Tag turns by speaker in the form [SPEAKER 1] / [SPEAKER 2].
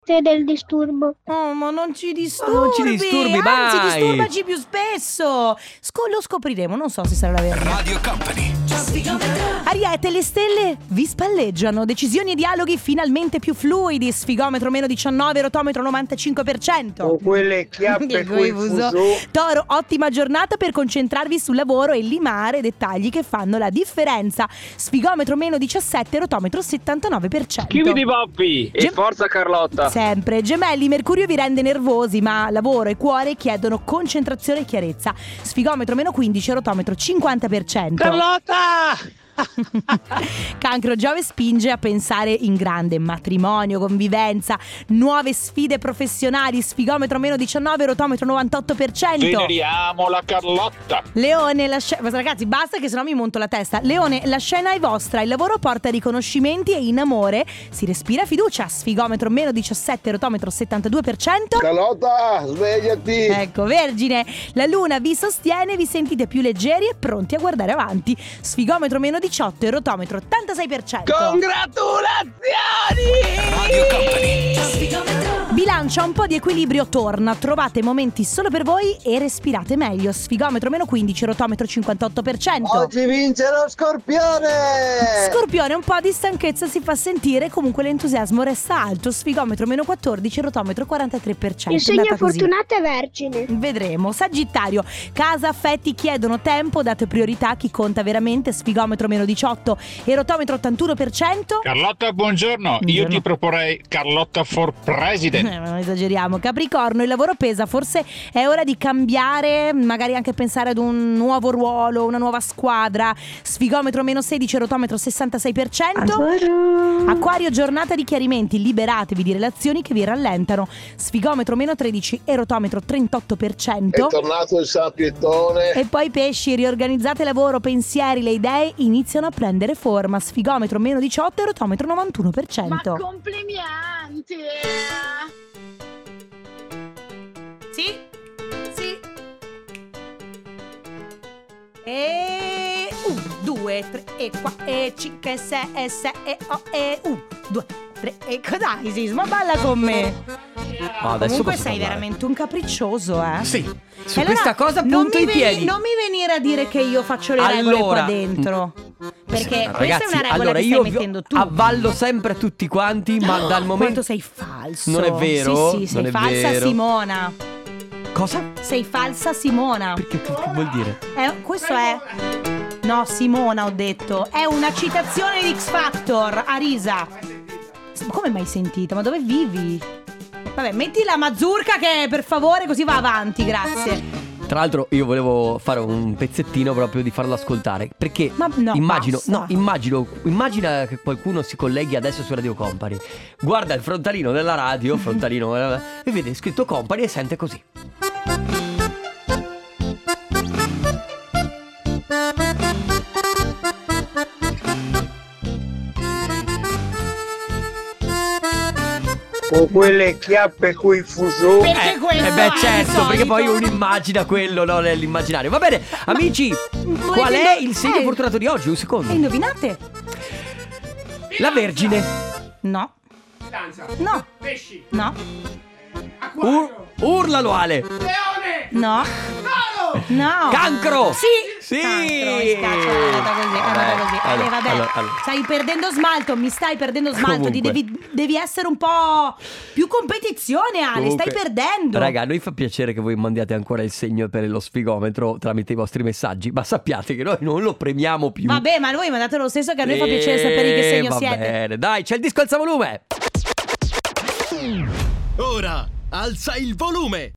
[SPEAKER 1] del disturbo.
[SPEAKER 2] Oh, ma non ci disturbi.
[SPEAKER 3] Non ci disturbi mai.
[SPEAKER 2] Anzi, disturbaci più spesso. Lo scopriremo, non so se sarà la verità.
[SPEAKER 4] Radio Company.
[SPEAKER 2] Ariete, le stelle vi spalleggiano. Decisioni e dialoghi finalmente più fluidi. Sfigometro meno 19, rotometro 95%.
[SPEAKER 5] Con quelle chiappe coi fuso.
[SPEAKER 2] Toro, ottima giornata per concentrarvi sul lavoro e limare dettagli che fanno la differenza. Sfigometro meno 17, rotometro 79%.
[SPEAKER 5] Chiudi Bobby e forza Carlotta.
[SPEAKER 2] Sempre. Gemelli, Mercurio vi rende nervosi, ma lavoro e cuore chiedono concentrazione e chiarezza. Sfigometro meno 15, rotometro 50%.
[SPEAKER 5] Carlotta!
[SPEAKER 2] Cancro, Giove spinge a pensare in grande: matrimonio, convivenza, nuove sfide professionali. Sfigometro meno 19, rotometro 98%.
[SPEAKER 5] Veneriamo la Carlotta.
[SPEAKER 2] Leone, ragazzi, basta che sennò mi monto la testa. Leone, la scena è vostra, il lavoro porta riconoscimenti e in amore si respira fiducia. Sfigometro meno 17, rotometro 72%.
[SPEAKER 5] Carlotta, svegliati.
[SPEAKER 2] Ecco, Vergine, la luna vi sostiene, vi sentite più leggeri e pronti a guardare avanti. Sfigometro meno 18 e rotometro 86%.
[SPEAKER 5] Congratulazioni!
[SPEAKER 4] Radio Company.
[SPEAKER 2] Bilancia, un po' di equilibrio torna, trovate momenti solo per voi e respirate meglio. Sfigometro meno 15, rotometro 58%.
[SPEAKER 5] Oggi vince lo Scorpione!
[SPEAKER 2] Scorpione, un po' di stanchezza si fa sentire, comunque l'entusiasmo resta alto. Sfigometro meno 14, rotometro 43%.
[SPEAKER 1] Il segno
[SPEAKER 2] Andata così.
[SPEAKER 1] fortunato è Vergine.
[SPEAKER 2] Vedremo. Sagittario, casa, affetti chiedono tempo, date priorità a chi conta veramente. Sfigometro meno 18 e rotometro 81%.
[SPEAKER 6] Carlotta, buongiorno. Io ti proporrei Carlotta for President.
[SPEAKER 2] Non esageriamo. Capricorno, il lavoro pesa, forse è ora di cambiare, magari anche pensare ad un nuovo ruolo, una nuova squadra. Sfigometro meno 16, rotometro 66%. Acquario, giornata di chiarimenti, liberatevi di relazioni che vi rallentano. Sfigometro meno 13 e rotometro 38%.
[SPEAKER 5] È tornato il sapiettone.
[SPEAKER 2] E poi pesci, riorganizzate lavoro, pensieri, le idee iniziano a prendere forma. Sfigometro meno 18 e rotometro 91%.
[SPEAKER 7] Ma complimenti!
[SPEAKER 2] Sì? Sì. E 1, 2, 3 e 4 e 5 6 e 6 e 1, 2, 3 e dai Sisma, balla con me. Comunque sei veramente un capriccioso, eh?
[SPEAKER 3] Sì. Su
[SPEAKER 2] E allora,
[SPEAKER 3] questa cosa
[SPEAKER 2] non
[SPEAKER 3] punto
[SPEAKER 2] mi
[SPEAKER 3] i piedi.
[SPEAKER 2] Non mi venire a dire che io faccio le regole qua dentro. Perché questa
[SPEAKER 3] Ragazzi,
[SPEAKER 2] è una regola
[SPEAKER 3] allora
[SPEAKER 2] che
[SPEAKER 3] io
[SPEAKER 2] stai mettendo tu.
[SPEAKER 3] avvallo sempre a tutti quanti, ma dal momento...
[SPEAKER 2] Quanto sei falso.
[SPEAKER 3] Non è vero?
[SPEAKER 2] Sì, sei
[SPEAKER 3] Non è
[SPEAKER 2] falsa
[SPEAKER 3] vero.
[SPEAKER 2] Simona.
[SPEAKER 3] Cosa?
[SPEAKER 2] Sei falsa Simona.
[SPEAKER 3] Che vuol dire?
[SPEAKER 2] Questo è... No, Simona ho detto. È una citazione di X Factor, Arisa. Come mai sentita? Ma dove vivi? Vabbè, metti la mazurka che per favore così va avanti, grazie.
[SPEAKER 3] Tra l'altro io volevo fare un pezzettino proprio di farlo ascoltare, perché
[SPEAKER 2] Ma no, basta.
[SPEAKER 3] immagina che qualcuno si colleghi adesso su Radio Company, guarda il frontalino della radio, e vede scritto Company e sente così.
[SPEAKER 5] Con quelle chiappe coi fuso.
[SPEAKER 2] Perché questo
[SPEAKER 3] beh
[SPEAKER 2] è
[SPEAKER 3] certo,
[SPEAKER 2] insolito.
[SPEAKER 3] perché poi uno immagina quello, no, nell'immaginario. Va bene, amici, qual è il segno fortunato di oggi? Un secondo.
[SPEAKER 2] Indovinate?
[SPEAKER 3] La Vergine.
[SPEAKER 2] No. No.
[SPEAKER 7] Pesci!
[SPEAKER 2] No.
[SPEAKER 3] Urlalo Ale.
[SPEAKER 7] Leone!
[SPEAKER 2] No. No.
[SPEAKER 3] Cancro.
[SPEAKER 2] Sì.
[SPEAKER 3] Sì.
[SPEAKER 2] Cancro, è andata così, è andata così. Vabbè.
[SPEAKER 3] allora.
[SPEAKER 2] Stai perdendo smalto, mi stai perdendo smalto. Devi essere un po' più competizione, Ale.
[SPEAKER 3] Comunque,
[SPEAKER 2] Stai perdendo.
[SPEAKER 3] Raga, a noi fa piacere che voi mandiate ancora il segno per lo sfigometro tramite i vostri messaggi, ma sappiate che noi non lo premiamo più.
[SPEAKER 2] Vabbè, ma voi mandate lo stesso, che a noi fa piacere sapere di che segno
[SPEAKER 3] va
[SPEAKER 2] siete.
[SPEAKER 3] Bene, dai, c'è il disco alza volume.
[SPEAKER 4] Ora alza il volume.